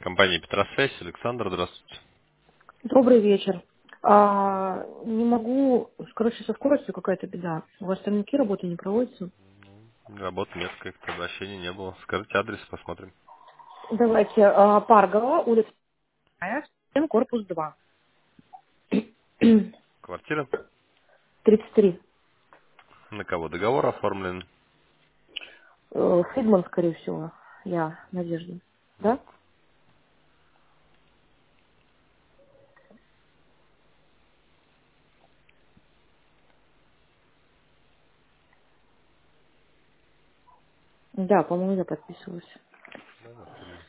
Компания Петросвязь. Александр, здравствуйте. Добрый вечер. Не могу, короче, со скоростью какая-то беда. У вас там работы не проводятся? Работы нет, как-то обращения не было. Скажите адрес, посмотрим. Давайте, Паргова, улица Вторая, корпус 2. Квартира? 33. На кого договор оформлен? Фридман, скорее всего. Я, Надежда. Да? Да, по-моему, я подписывалась. Да, да, Фридман.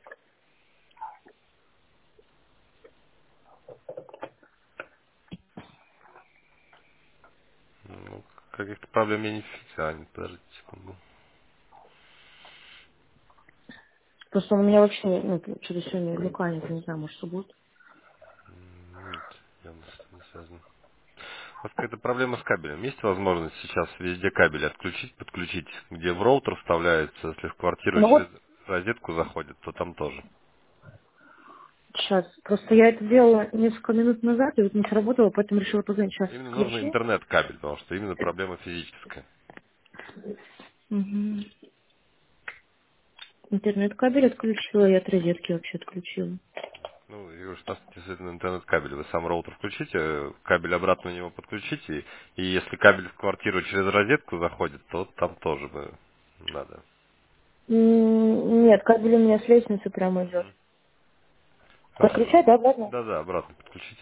Ну, каких-то проблем я не фиксирую. Подождите секунду. Просто у меня вообще, что-то сегодня глюка нет, не знаю, может, суббота. Нет, явно с этим не связано. У вас какая-то проблема с кабелем. Есть возможность сейчас везде кабель отключить, подключить, где в роутер вставляется, если в квартиру Ну через вот, розетку заходит, то там тоже. сейчас. Просто я это делала несколько минут назад, и вот не сработало, поэтому решила позвонить. Сейчас Именно нужно включу. интернет-кабель, потому что именно проблема физическая. Угу. Интернет-кабель отключила, и от розетки вообще отключила. Ну, я говорю, что у нас действительно интернет-кабель. Вы сам роутер включите, кабель обратно на него подключите, и если кабель в квартиру через розетку заходит, то там тоже бы надо. Нет, кабель у меня с лестницы прямо идет. Мгм. Хорошо. Подключать, да, обратно? Да-да, обратно подключите.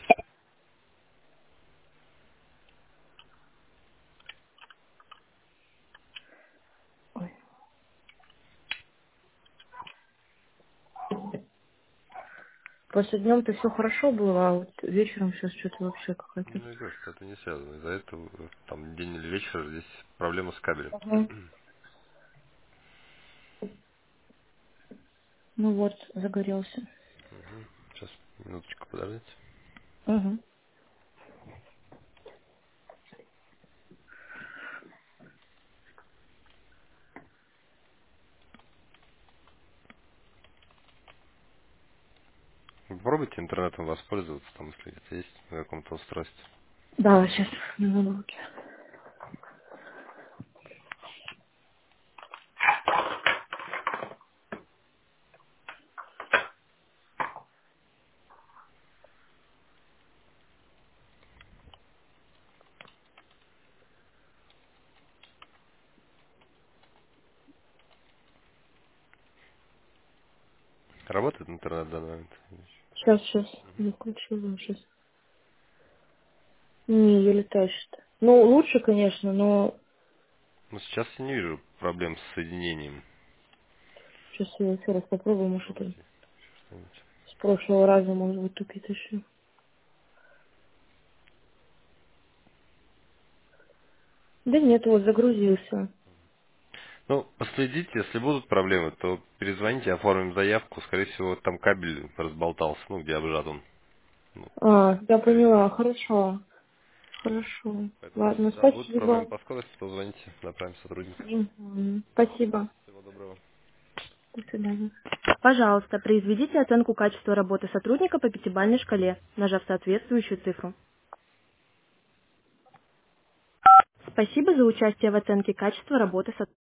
Ой. Просто днем-то все хорошо было, а вот вечером сейчас что-то вообще какая-то. Ну, я говорю, что это не связано. Из-за этого там день или вечер здесь проблема с кабелем. Ага. Ну вот, загорелся. Мгм. Сейчас, минуточку, подождите. Угу. Попробуйте интернетом воспользоваться, там, если где-то есть на каком-то устройстве. Да, сейчас на ноутбуке. Работает интернет в данный момент? Сейчас, не включила сейчас. Не, еле тащит. Ну, лучше, конечно, но Ну, сейчас я не вижу проблем с соединением. сейчас я еще раз попробую, может, это Попробуйте что-нибудь. с прошлого раза, может быть, тупит еще. Да нет, вот загрузился. Ну, последите, если будут проблемы, то перезвоните, оформим заявку. Скорее всего, там кабель разболтался, ну, где обжат он. Ну, Я скорее всего. поняла, хорошо. Хорошо. Поэтому, если Ладно, да, будут спасибо. проблемы по скорости, то звоните, направим сотрудника. Мгм. Спасибо. Всего доброго. До свидания. Пожалуйста, произведите оценку качества работы сотрудника по пятибалльной шкале, нажав соответствующую цифру. Спасибо за участие в оценке качества работы сотрудника.